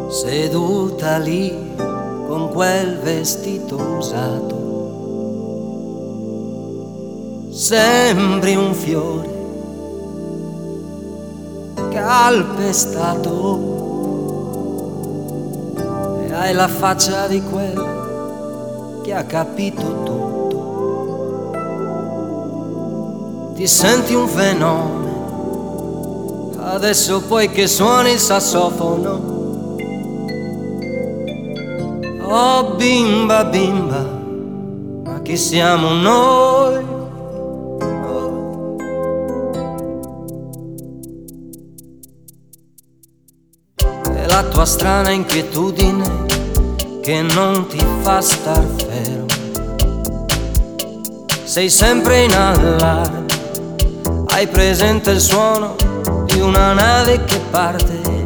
seduta lì con quel vestito usato. Sembri un fiore calpestato e hai la faccia di quello che ha capito tutto. Ti senti un fenomeno, adesso poi che suoni il sassofono. Oh bimba, bimba, ma chi siamo noi? È la tua strana inquietudine che non ti fa star fermo. Sei sempre in allarme, hai presente il suono di una nave che parte